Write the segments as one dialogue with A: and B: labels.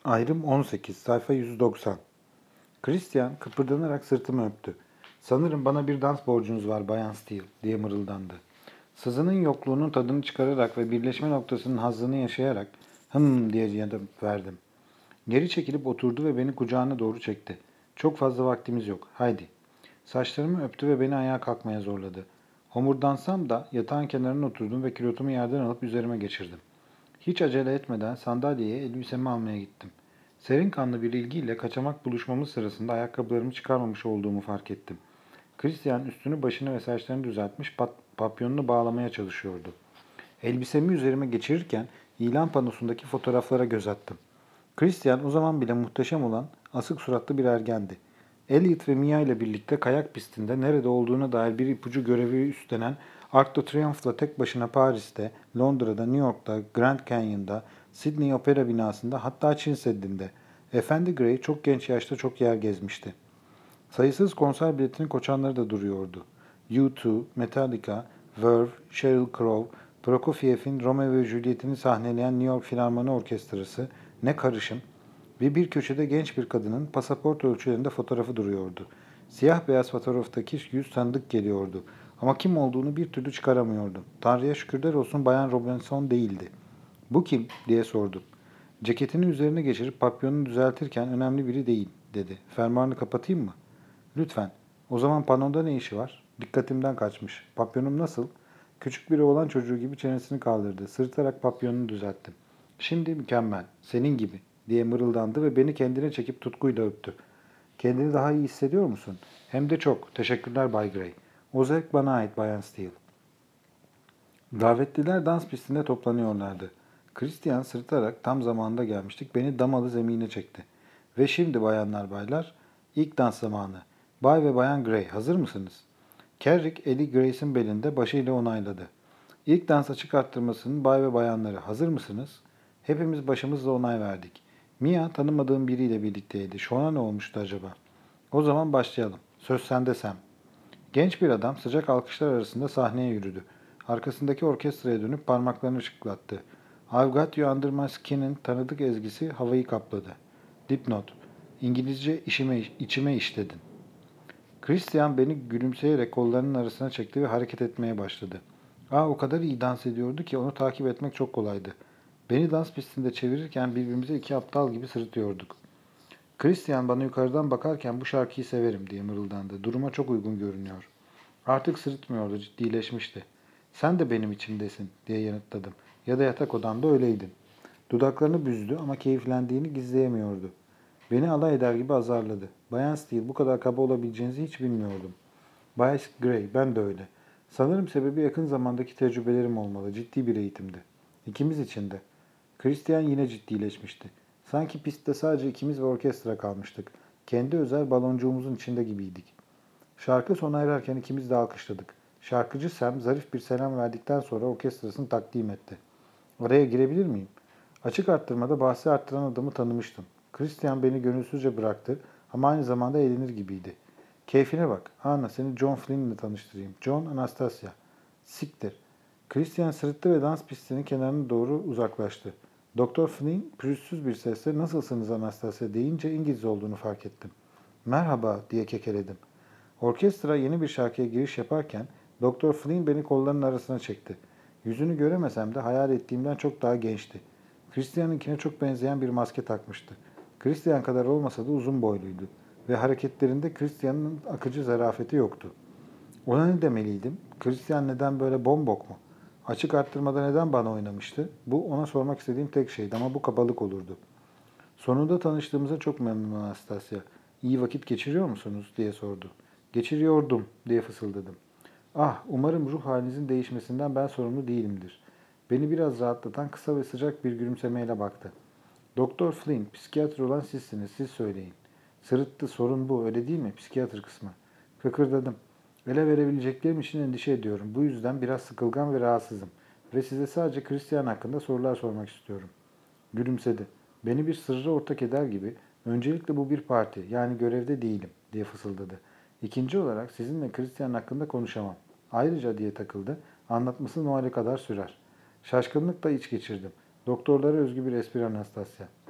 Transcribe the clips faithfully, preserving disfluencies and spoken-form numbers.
A: Ayrım on sekiz, sayfa yüz doksan. Christian kıpırdanarak sırtımı öptü. "Sanırım bana bir dans borcunuz var Bayan Steele," diye mırıldandı. Sızının yokluğunun tadını çıkararak ve birleşme noktasının hazzını yaşayarak "hım" diye yanıt verdim. Geri çekilip oturdu ve beni kucağına doğru çekti. "Çok fazla vaktimiz yok. Haydi." Saçlarımı öptü ve beni ayağa kalkmaya zorladı. Homurdansam da yatağın kenarına oturdum ve kilotumu yerden alıp üzerime geçirdim. Hiç acele etmeden sandalyeye elbisemi almaya gittim. Serin kanlı bir ilgiyle kaçamak buluşmamız sırasında ayakkabılarımı çıkarmamış olduğumu fark ettim. Christian üstünü, başını ve saçlarını düzeltmiş, pat, papyonunu bağlamaya çalışıyordu. Elbisemi üzerime geçirirken ilan panosundaki fotoğraflara göz attım. Christian o zaman bile muhteşem olan asık suratlı bir ergendi. Elliot ve Mia ile birlikte kayak pistinde nerede olduğuna dair bir ipucu görevi üstlenen Arc de Triomphe'la tek başına Paris'te, Londra'da, New York'ta, Grand Canyon'da, Sydney Opera binasında, hatta Çin Seddi'nde. Efendi Gray çok genç yaşta çok yer gezmişti. Sayısız konser biletinin koçanları da duruyordu. U iki, Metallica, Verve, Sheryl Crow, Prokofiev'in Romeo ve Juliet'ini sahneleyen New York Filarmoni Orkestrası, ne karışım, ve bir köşede genç bir kadının pasaport ölçülerinde fotoğrafı duruyordu. Siyah beyaz fotoğraftaki yüz tanıdık geliyordu. Ama kim olduğunu bir türlü çıkaramıyordum. Tanrı'ya şükürler olsun Bayan Robinson değildi. "Bu kim?" diye sordum. Ceketini üzerine geçirip papyonunu düzeltirken "önemli biri değil," dedi. "Fermuarını kapatayım mı?" "Lütfen." "O zaman panoda ne işi var?" Dikkatimden kaçmış. "Papyonum nasıl?" Küçük bir oğlan çocuğu gibi çenesini kaldırdı. Sırıtarak papyonunu düzelttim. "Şimdi mükemmel. Senin gibi," diye mırıldandı ve beni kendine çekip tutkuyla öptü. "Kendini daha iyi hissediyor musun?" "Hem de çok. Teşekkürler Bay Gray." "O zevk bana ait Bayan Steele." Davetliler dans pistinde toplanıyorlardı. Christian sırıtarak tam zamanında gelmiştik. Beni damalı zemine çekti. "Ve şimdi bayanlar baylar, ilk dans zamanı. Bay ve Bayan Gray, hazır mısınız?" Carrick eli Grace'in belinde, başıyla onayladı. "İlk dans açık arttırmasının bay ve bayanları, hazır mısınız?" Hepimiz başımızla onay verdik. Mia tanımadığım biriyle birlikteydi. Şona ne olmuştu acaba? "O zaman başlayalım. Söz sende Sam." Genç bir adam sıcak alkışlar arasında sahneye yürüdü. Arkasındaki orkestraya dönüp parmaklarını şıklattı. "I've Got You Under My Skin'in tanıdık ezgisi havayı kapladı. Dipnot. İngilizce işime, içime işledin." Christian beni gülümseyerek kollarının arasına çekti ve hareket etmeye başladı. Aa, o kadar iyi dans ediyordu ki onu takip etmek çok kolaydı. Beni dans pistinde çevirirken birbirimize iki aptal gibi sırıtıyorduk. Christian bana yukarıdan bakarken "bu şarkıyı severim," diye mırıldandı. Duruma çok uygun görünüyor. Artık sırıtmıyordu, ciddileşmişti. "Sen de benim içimdesin," diye yanıtladım. "Ya da yatak odamda öyleydin." Dudaklarını büzdü ama keyiflendiğini gizleyemiyordu. Beni alay eder gibi azarladı. "Bayan Steele, bu kadar kaba olabileceğinizi hiç bilmiyordum." "Bay Gray, ben de öyle. Sanırım sebebi yakın zamandaki tecrübelerim olmalı. Ciddi bir eğitimdi." "İkimiz için de." Christian yine ciddileşmişti. Sanki pistte sadece ikimiz ve orkestra kalmıştık. Kendi özel baloncuğumuzun içinde gibiydik. Şarkı sona ererken ikimiz de alkışladık. Şarkıcı Sam zarif bir selam verdikten sonra orkestrasını takdim etti. "Oraya girebilir miyim?" Açık arttırmada bahsi arttıran adamı tanımıştım. Christian beni gönülsüzce bıraktı ama aynı zamanda eğlenir gibiydi. "Keyfine bak. Anna, seni John Flynn ile tanıştırayım. John, Anastasia." "Siktir." Christian sırıttı ve dans pistinin kenarına doğru uzaklaştı. Doktor Flynn pürüzsüz bir sesle "Nasılsınız Anastasia?" deyince İngiliz olduğunu fark ettim. "Merhaba," diye kekeledim. Orkestra yeni bir şarkıya giriş yaparken Doktor Flynn beni kollarının arasına çekti. Yüzünü göremesem de hayal ettiğimden çok daha gençti. Christian'ınkine çok benzeyen bir maske takmıştı. Christian kadar olmasa da uzun boyluydu ve hareketlerinde Christian'ın akıcı zarafeti yoktu. Ona ne demeliydim? Christian neden böyle bombok mu? Açık arttırmada neden bana oynamıştı? Bu ona sormak istediğim tek şeydi ama bu kabalık olurdu. "Sonunda tanıştığımıza çok memnun Anastasia. İyi vakit geçiriyor musunuz?" diye sordu. "Geçiriyordum," diye fısıldadım. "Ah, umarım ruh halinizin değişmesinden ben sorumlu değilimdir." Beni biraz rahatlatan kısa ve sıcak bir gülümsemeyle baktı. "Doktor Flynn, psikiyatr olan sizsiniz, siz söyleyin." Sırıttı. "Sorun bu, öyle değil mi? Psikiyatr kısmı." Kıkırdadım. "Ele verebileceklerim için endişe ediyorum. Bu yüzden biraz sıkılgan ve rahatsızım. Ve size sadece Christian hakkında sorular sormak istiyorum." Gülümsedi. Beni bir sırra ortak eder gibi, "Öncelikle bu bir parti, yani görevde değilim," diye fısıldadı. "İkinci olarak sizinle Christian hakkında konuşamam. Ayrıca," diye takıldı, "anlatması Noel'e kadar sürer." Şaşkınlıkla iç geçirdim. Doktorlara özgü bir espri Anastasia.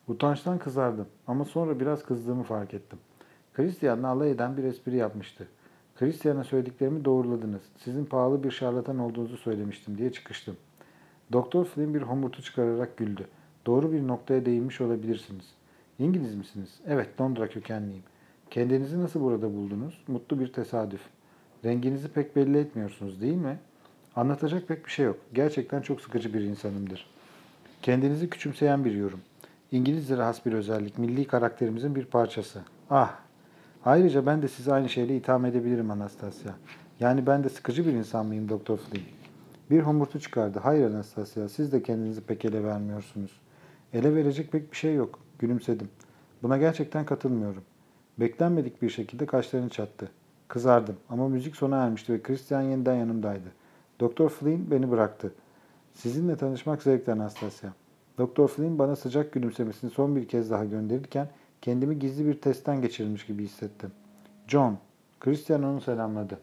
A: Utançtan kızardım ama sonra biraz kızdığımı fark ettim. Christian'la alay eden bir espri yapmıştı. Christian'a söylediklerimi doğruladınız. Sizin pahalı bir şarlatan olduğunuzu söylemiştim diye çıkıştım. Doktor Flynn bir homurtu çıkararak güldü. Doğru bir noktaya değinmiş olabilirsiniz. İngiliz misiniz? Evet, Londra kökenliyim. Kendinizi nasıl burada buldunuz? Mutlu bir tesadüf. Renginizi pek belli etmiyorsunuz, değil mi? Anlatacak pek bir şey yok. Gerçekten çok sıkıcı bir insanımdır. Kendinizi küçümseyen bir yorum. İngilizlere has bir özellik, milli karakterimizin bir parçası. Ah! Ayrıca ben de sizi aynı şeyle itham edebilirim Anastasia. Yani ben de sıkıcı bir insan mıyım Doktor Flynn? Bir homurtu çıkardı. Hayır Anastasia, siz de kendinizi pek ele vermiyorsunuz. Ele verecek pek bir şey yok. Gülümsedim. Buna gerçekten katılmıyorum. Beklenmedik bir şekilde kaşlarını çattı. Kızardım ama müzik sona ermişti ve Christian yeniden yanımdaydı. Doktor Flynn beni bıraktı. Sizinle tanışmak zevkti Anastasia. Doktor Flynn bana sıcak gülümsemesini son bir kez daha gönderirken kendimi gizli bir testten geçirilmiş gibi hissettim. John, Christian onu selamladı.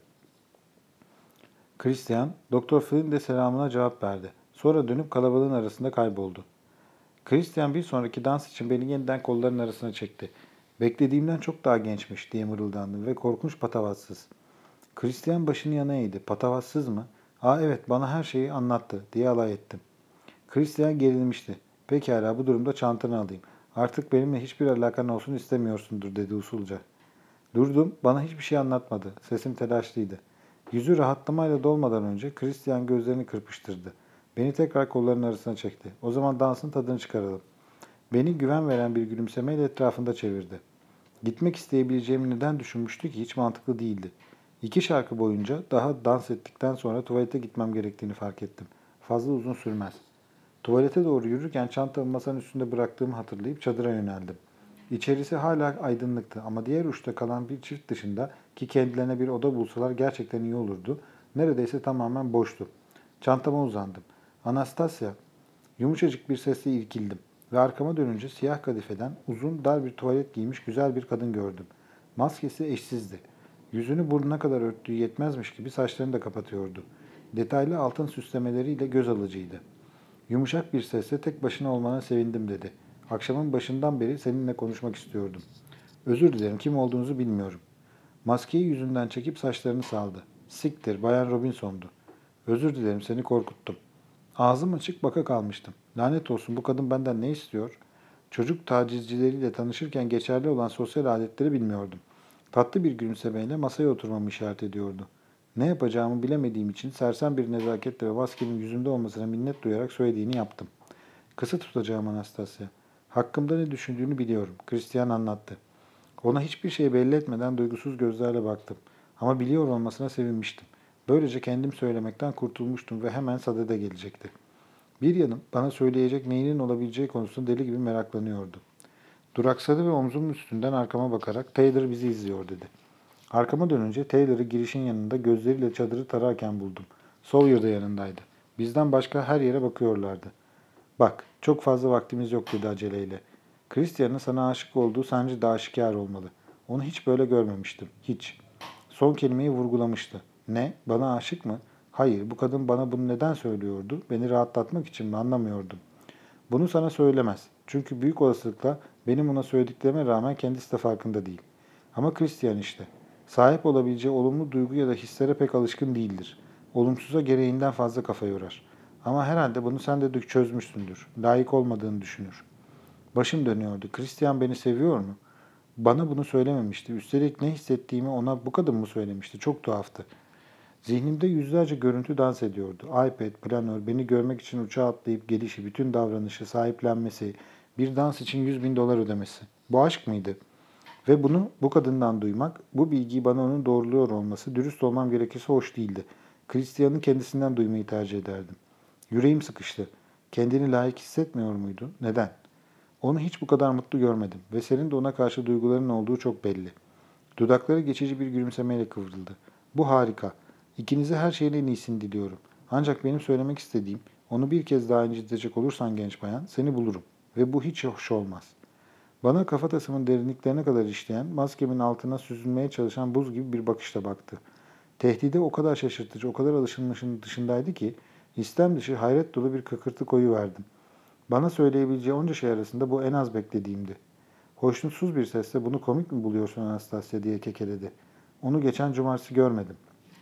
A: Christian, Doktor Flynn de selamına cevap verdi. Sonra dönüp kalabalığın arasında kayboldu. Christian bir sonraki dans için beni yeniden kollarının arasına çekti. Beklediğimden çok daha gençmiş diye mırıldandı ve korkunç patavatsız. Christian başını yana eğdi. Patavatsız mı? Aa evet bana her şeyi anlattı diye alay ettim. Christian gerilmişti. Pekala bu durumda çantanı alayım. Artık benimle hiçbir alakan olsun istemiyorsundur dedi usulca. Durdum. Bana hiçbir şey anlatmadı. Sesim telaşlıydı. Yüzü rahatlamayla dolmadan önce Christian gözlerini kırpıştırdı. Beni tekrar kollarının arasına çekti. O zaman dansın tadını çıkaralım. Beni güven veren bir gülümsemeyle etrafında çevirdi. Gitmek isteyebileceğimi neden düşünmüştü ki hiç mantıklı değildi. İki şarkı boyunca daha dans ettikten sonra tuvalete gitmem gerektiğini fark ettim. Fazla uzun sürmez. Tuvalete doğru yürürken çantamı masanın üstünde bıraktığımı hatırlayıp çadıra yöneldim. İçerisi hala aydınlıktı ama diğer uçta kalan bir çift dışında ki kendilerine bir oda bulsalar gerçekten iyi olurdu. Neredeyse tamamen boştu. Çantama uzandım. Anastasia, yumuşacık bir sesle irkildim ve arkama dönünce siyah kadifeden uzun dar bir tuvalet giymiş güzel bir kadın gördüm. Maskesi eşsizdi. Yüzünü burnuna kadar örttüğü yetmezmiş gibi saçlarını da kapatıyordu. Detaylı altın süslemeleriyle göz alıcıydı. Yumuşak bir sesle tek başına olmana sevindim dedi. Akşamın başından beri seninle konuşmak istiyordum. Özür dilerim kim olduğunuzu bilmiyorum. Maskeyi yüzünden çekip saçlarını saldı. Siktir Bayan Robinson'du. Özür dilerim seni korkuttum. Ağzım açık baka kalmıştım. Lanet olsun bu kadın benden ne istiyor? Çocuk tacizcileriyle tanışırken geçerli olan sosyal adetleri bilmiyordum. Tatlı bir gülümsemeyle masaya oturmamı işaret ediyordu. Ne yapacağımı bilemediğim için sersem bir nezaketle ve maskenin yüzümde olmasına minnet duyarak söylediğini yaptım. Kısa tutacağım Anastasia. Hakkımda ne düşündüğünü biliyorum. Christian anlattı. Ona hiçbir şey belli etmeden duygusuz gözlerle baktım. Ama biliyor olmasına sevinmiştim. Böylece kendim söylemekten kurtulmuştum ve hemen sadede gelecekti. Bir yanım bana söyleyecek neyinin olabileceği konusunda deli gibi meraklanıyordu. Duraksadı ve omzumun üstünden arkama bakarak Taylor bizi izliyor dedi. Arkama dönünce Taylor'ı girişin yanında gözleriyle çadırı tararken buldum. Sawyer da yanındaydı. Bizden başka her yere bakıyorlardı. Bak, çok fazla vaktimiz yok dedi aceleyle. Christian'ın sana aşık olduğu sence de aşikar olmalı. Onu hiç böyle görmemiştim. Hiç. Son kelimeyi vurgulamıştı. Ne? Bana aşık mı? Hayır, bu kadın bana bunu neden söylüyordu? Beni rahatlatmak için mi? Anlamıyordum. Bunu sana söylemez. Çünkü büyük olasılıkla benim ona söylediklerime rağmen kendisi de farkında değil. Ama Christian işte. Sahip olabileceği olumlu duygu ya da hislere pek alışkın değildir. Olumsuza gereğinden fazla kafa yorar. Ama herhalde bunu sen de çözmüşsündür. Layık olmadığını düşünür. Başım dönüyordu. Christian beni seviyor mu? Bana bunu söylememişti. Üstelik ne hissettiğimi ona bu kadın mı söylemişti? Çok tuhaftı. Zihnimde yüzlerce görüntü dans ediyordu. iPad, planör, beni görmek için uçağa atlayıp gelişi, bütün davranışı, sahiplenmesi, bir dans için yüz bin dolar ödemesi. Bu aşk mıydı? Ve bunu bu kadından duymak, bu bilgiyi bana onun doğruluyor olması, dürüst olmam gerekirse hoş değildi. Christian'ın kendisinden duymayı tercih ederdim. Yüreğim sıkıştı. Kendini layık hissetmiyor muydu? Neden? Onu hiç bu kadar mutlu görmedim ve senin de ona karşı duyguların olduğu çok belli. Dudakları geçici bir gülümsemeyle kıvrıldı. Bu harika. İkinize her şeyin en iyisini diliyorum. Ancak benim söylemek istediğim, onu bir kez daha incitecek olursan genç bayan, seni bulurum. Ve bu hiç hoş olmaz. Bana kafatasımın derinliklerine kadar işleyen, maskemin altına süzülmeye çalışan buz gibi bir bakışla baktı. Tehdide o kadar şaşırtıcı, o kadar alışılmışın dışındaydı ki, istem dışı hayret dolu bir kıkırtı koyuverdim. Bana söyleyebileceği onca şey arasında bu en az beklediğimdi. Hoşnutsuz bir sesle bunu komik mi buluyorsun Anastasia diye kekeledi. Onu geçen cumartesi görmedim.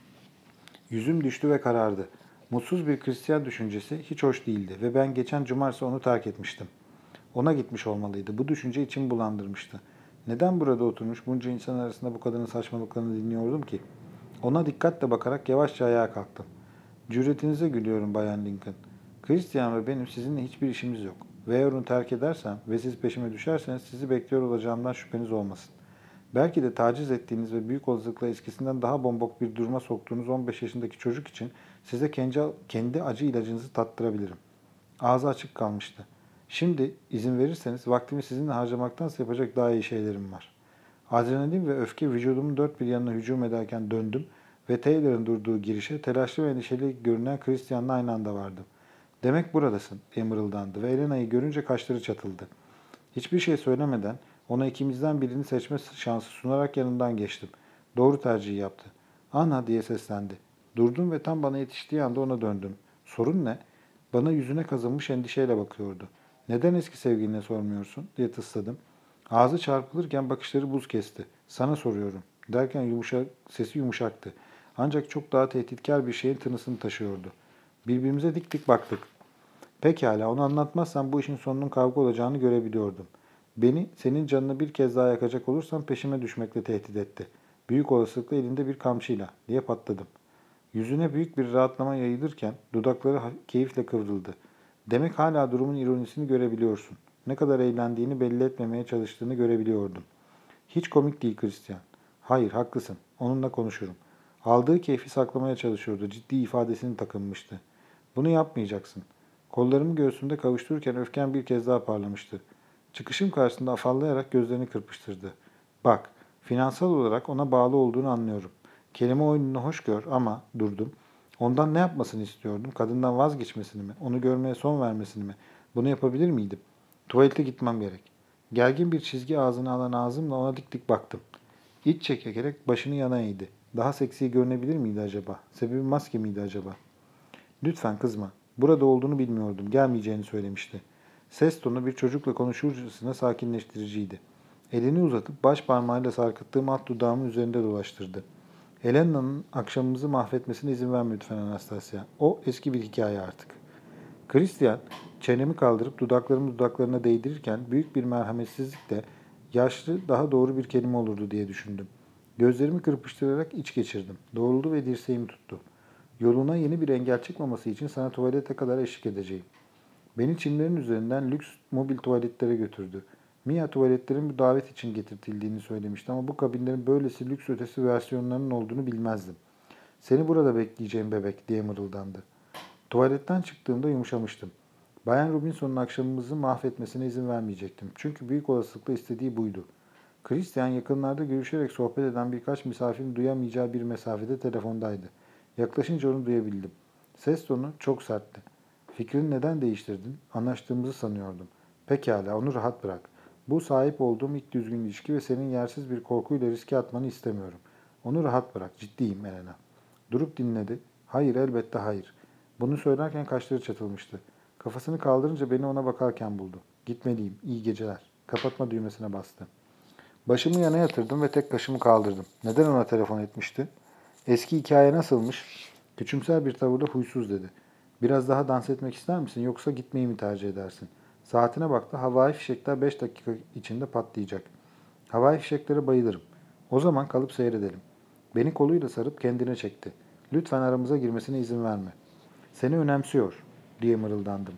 A: Yüzüm düştü ve karardı. Mutsuz bir Hristiyan düşüncesi hiç hoş değildi ve ben geçen cumartesi onu terk etmiştim. Ona gitmiş olmalıydı. Bu düşünce içimi bulandırmıştı. Neden burada oturmuş bunca insan arasında bu kadının saçmalıklarını dinliyordum ki? Ona dikkatle bakarak yavaşça ayağa kalktım. Cüretinize gülüyorum Bayan Lincoln. Christian ve benim sizinle hiçbir işimiz yok. Ve eğer onu terk edersem ve siz peşime düşerseniz sizi bekliyor olacağımdan şüpheniz olmasın. Belki de taciz ettiğiniz ve büyük olasılıkla eskisinden daha bombok bir duruma soktuğunuz on beş yaşındaki çocuk için size kendi, kendi acı ilacınızı tattırabilirim. Ağzı açık kalmıştı. Şimdi izin verirseniz vaktimi sizinle harcamaktansa yapacak daha iyi şeylerim var. Adrenalin ve öfke vücudumun dört bir yanına hücum ederken döndüm ve Taylor'ın durduğu girişe telaşlı ve endişeli görünen Christian'la aynı anda vardım. Demek buradasın diye mırıldandı ve Elena'yı görünce kaşları çatıldı. Hiçbir şey söylemeden ona ikimizden birini seçme şansı sunarak yanından geçtim. Doğru tercihi yaptı. Anna diye seslendi. Durdum ve tam bana yetiştiği anda ona döndüm. Sorun ne? Bana yüzüne kazınmış endişeyle bakıyordu. Neden eski sevgiline sormuyorsun diye tısladım. Ağzı çarpılırken bakışları buz kesti. Sana soruyorum derken yumuşak, sesi yumuşaktı. Ancak çok daha tehditkar bir şeyin tınısını taşıyordu. Birbirimize dik dik baktık. Pekala, onu anlatmazsan bu işin sonunun kavga olacağını görebiliyordum. Beni senin canını bir kez daha yakacak olursam peşime düşmekle tehdit etti. Büyük olasılıkla elinde bir kamçıyla diye patladım. Yüzüne büyük bir rahatlama yayılırken dudakları keyifle kıvrıldı. Demek hala durumun ironisini görebiliyorsun. Ne kadar eğlendiğini belli etmemeye çalıştığını görebiliyordum. Hiç komik değil Christian. Hayır, haklısın. Onunla konuşurum. Aldığı keyfi saklamaya çalışıyordu. Ciddi ifadesini takınmıştı. Bunu yapmayacaksın. Kollarımı göğsümde kavuştururken öfkem bir kez daha parlamıştı. Çıkışım karşısında afallayarak gözlerini kırpıştırdı. Bak, finansal olarak ona bağlı olduğunu anlıyorum. Kelime oyununu hoş gör ama durdum. Ondan ne yapmasını istiyordum? Kadından vazgeçmesini mi? Onu görmeye son vermesini mi? Bunu yapabilir miydim? Tuvalete gitmem gerek. Gergin bir çizgi ağzına alan ağzımla ona dik dik baktım. İç çekerek başını yana eğdi. Daha seksi görünebilir miydi acaba? Sebebi maske miydi acaba? Lütfen kızma. Burada olduğunu bilmiyordum. Gelmeyeceğini söylemişti. Ses tonu bir çocukla konuşurcasına sakinleştiriciydi. Elini uzatıp baş parmağıyla sarkıttığım alt dudağımın üzerinde dolaştırdı. Helena'nın akşamımızı mahvetmesine izin verme lütfen Anastasia. O eski bir hikaye artık. Christian, çenemi kaldırıp dudaklarımı dudaklarına değdirirken büyük bir merhametsizlikle yaşlı daha doğru bir kelime olurdu diye düşündüm. Gözlerimi kırpıştırarak iç geçirdim. Doğruldu ve dirseğimi tuttu. Yoluna yeni bir engel çıkmaması için sana tuvalete kadar eşlik edeceğim. Beni çimlerin üzerinden lüks mobil tuvaletlere götürdü. Mia tuvaletlerin bir davet için getirtildiğini söylemişti ama bu kabinlerin böylesi lüks ötesi versiyonlarının olduğunu bilmezdim. Seni burada bekleyeceğim bebek diye mırıldandı. Tuvaletten çıktığımda yumuşamıştım. Bayan Robinson'un akşamımızı mahvetmesine izin vermeyecektim. Çünkü büyük olasılıkla istediği buydu. Christian yakınlarda görüşerek sohbet eden birkaç misafirin duyamayacağı bir mesafede telefondaydı. Yaklaşınca onu duyabildim. Ses tonu çok sertti. Fikrini neden değiştirdin? Anlaştığımızı sanıyordum. Pekala, onu rahat bırak. Bu sahip olduğum ilk düzgün ilişki ve senin yersiz bir korkuyla riske atmanı istemiyorum. Onu rahat bırak, ciddiyim Elena. Durup dinledi. Hayır, elbette hayır. Bunu söylerken kaşları çatılmıştı. Kafasını kaldırınca beni ona bakarken buldu. Gitmeliyim, iyi geceler. Kapatma düğmesine bastı. Başımı yana yatırdım ve tek kaşımı kaldırdım. Neden ona telefon etmişti? Eski hikaye nasılmış? Küçümser bir tavırla huysuz dedi. Biraz daha dans etmek ister misin yoksa gitmeyi mi tercih edersin? Saatine baktı. Havai fişekler beş dakika içinde patlayacak. Havai fişeklere bayılırım. O zaman kalıp seyredelim. Beni koluyla sarıp kendine çekti. Lütfen aramıza girmesine izin verme. Seni önemsiyor diye mırıldandım.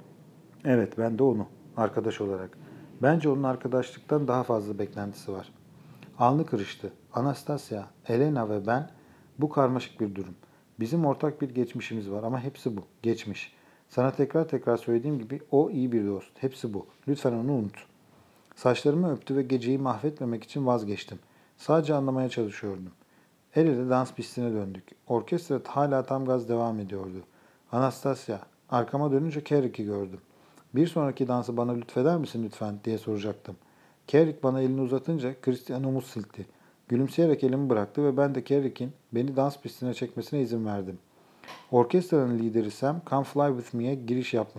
A: Evet, ben de onu arkadaş olarak. Bence onun arkadaşlıktan daha fazla beklentisi var. Alnı kırıştı. Anastasia, Elena ve ben bu karmaşık bir durum. Bizim ortak bir geçmişimiz var ama hepsi bu. Geçmiş. Sana tekrar tekrar söylediğim gibi o iyi bir dost. Hepsi bu. Lütfen onu unut. Saçlarımı öptü ve geceyi mahvetmemek için vazgeçtim. Sadece anlamaya çalışıyordum. El ele dans pistine döndük. Orkestra hala tam gaz devam ediyordu. Anastasia, arkama dönünce Carrick'i gördüm. Bir sonraki dansı bana lütfeder misin lütfen diye soracaktım. Carrick bana elini uzatınca Christian omuz silkti. Gülümseyerek elimi bıraktı ve ben de Carrick'in beni dans pistine çekmesine izin verdim. Orkestranın lideri Sam, Come Fly With Me'ye giriş yapmıştı.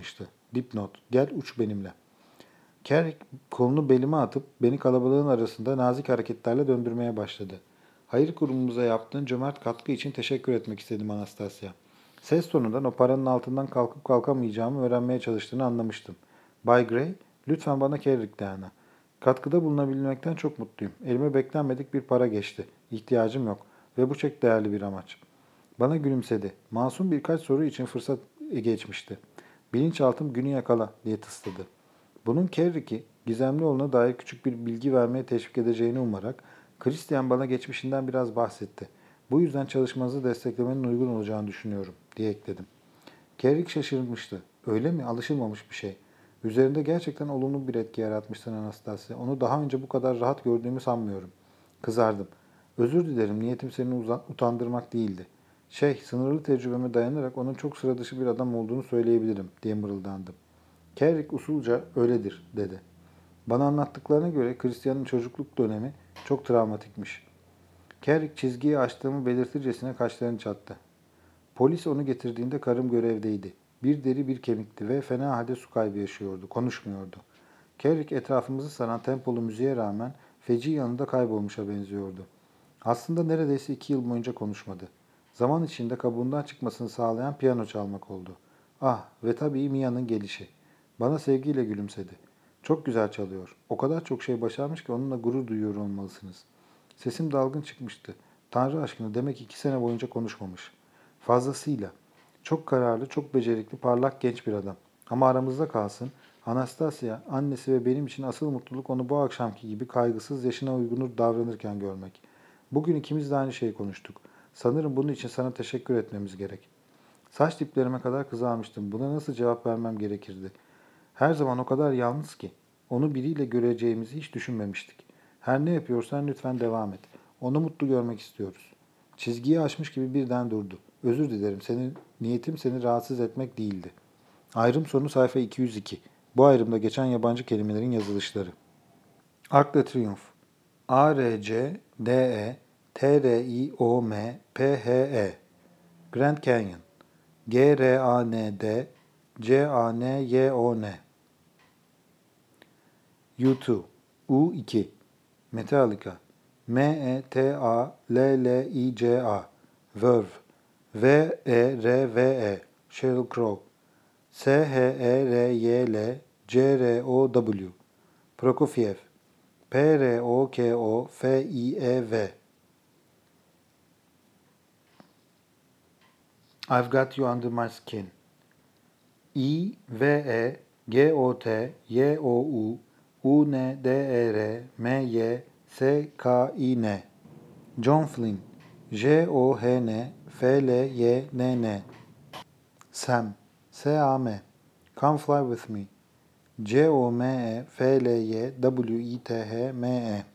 A: Dipnot. Gel uç benimle. Carrick kolunu belime atıp beni kalabalığın arasında nazik hareketlerle döndürmeye başladı. Hayır kurumumuza yaptığın cömert katkı için teşekkür etmek istedim Anastasia. Ses tonundan o paranın altından kalkıp kalkamayacağımı öğrenmeye çalıştığını anlamıştım. Bay Gray, lütfen bana Carrick de ana. Katkıda bulunabilmekten çok mutluyum. Elime beklenmedik bir para geçti. İhtiyacım yok ve bu çok değerli bir amaç. Bana gülümsedi. Masum birkaç soru için fırsat geçmişti. Bilinçaltım günü yakala diye tısladı. Bunun Carrick'i gizemli olduğuna dair küçük bir bilgi vermeye teşvik edeceğini umarak Christian bana geçmişinden biraz bahsetti. Bu yüzden çalışmanızı desteklemenin uygun olacağını düşünüyorum diye ekledim. Carrick şaşırmıştı. Öyle mi? Alışılmamış bir şey. Üzerinde gerçekten olumlu bir etki yaratmışsın Anastasia. Onu daha önce bu kadar rahat gördüğümü sanmıyorum. Kızardım. Özür dilerim, niyetim seni utandırmak değildi. Şey, sınırlı tecrübeme dayanarak onun çok sıra dışı bir adam olduğunu söyleyebilirim diye mırıldandım. Carrick usulca öyledir dedi. Bana anlattıklarına göre Christian'ın çocukluk dönemi çok travmatikmiş. Carrick çizgiyi aştığımı belirtircesine kaşlarını çattı. Polis onu getirdiğinde karım görevdeydi. Bir deri bir kemikti ve fena halde su kaybı yaşıyordu. Konuşmuyordu. Carrick etrafımızı saran tempolu müziğe rağmen feci yanında kaybolmuşa benziyordu. Aslında neredeyse iki yıl boyunca konuşmadı. Zaman içinde kabuğundan çıkmasını sağlayan piyano çalmak oldu. Ah ve tabii Mia'nın gelişi. Bana sevgiyle gülümsedi. Çok güzel çalıyor. O kadar çok şey başarmış ki onunla gurur duyuyor olmalısınız. Sesim dalgın çıkmıştı. Tanrı aşkına demek iki sene boyunca konuşmamış. Fazlasıyla. Çok kararlı, çok becerikli, parlak genç bir adam. Ama aramızda kalsın, Anastasia, annesi ve benim için asıl mutluluk onu bu akşamki gibi kaygısız, yaşına uygun davranırken görmek. Bugün ikimiz de aynı şeyi konuştuk. Sanırım bunun için sana teşekkür etmemiz gerek. Saç diplerime kadar kızarmıştım. Buna nasıl cevap vermem gerekirdi? Her zaman o kadar yalnız ki. Onu biriyle göreceğimizi hiç düşünmemiştik. Her ne yapıyorsan lütfen devam et. Onu mutlu görmek istiyoruz. Çizgiyi aşmış gibi birden durdu. Özür dilerim. Senin niyetim seni rahatsız etmek değildi. Ayrım sonu sayfa iki yüz iki. Bu ayrımda geçen yabancı kelimelerin yazılışları. Arc de Triomphe. A R C D E T R I O M P H E. Grand Canyon. G R A N D C A N Y O N. U iki. U iki. Metallica. M E T A L L I C A. Verve. V E R V E. Sheryl Crow. S H E R Y L C R O W. Prokofiev. P R O K O F I E V. I've Got You Under My Skin. I V E G O T Y O U U N D E R M Y S K I N. John Flynn. J O H N F L Y N N. Sam. S A M. Come Fly With Me. C O M E F L Y W I T H M E.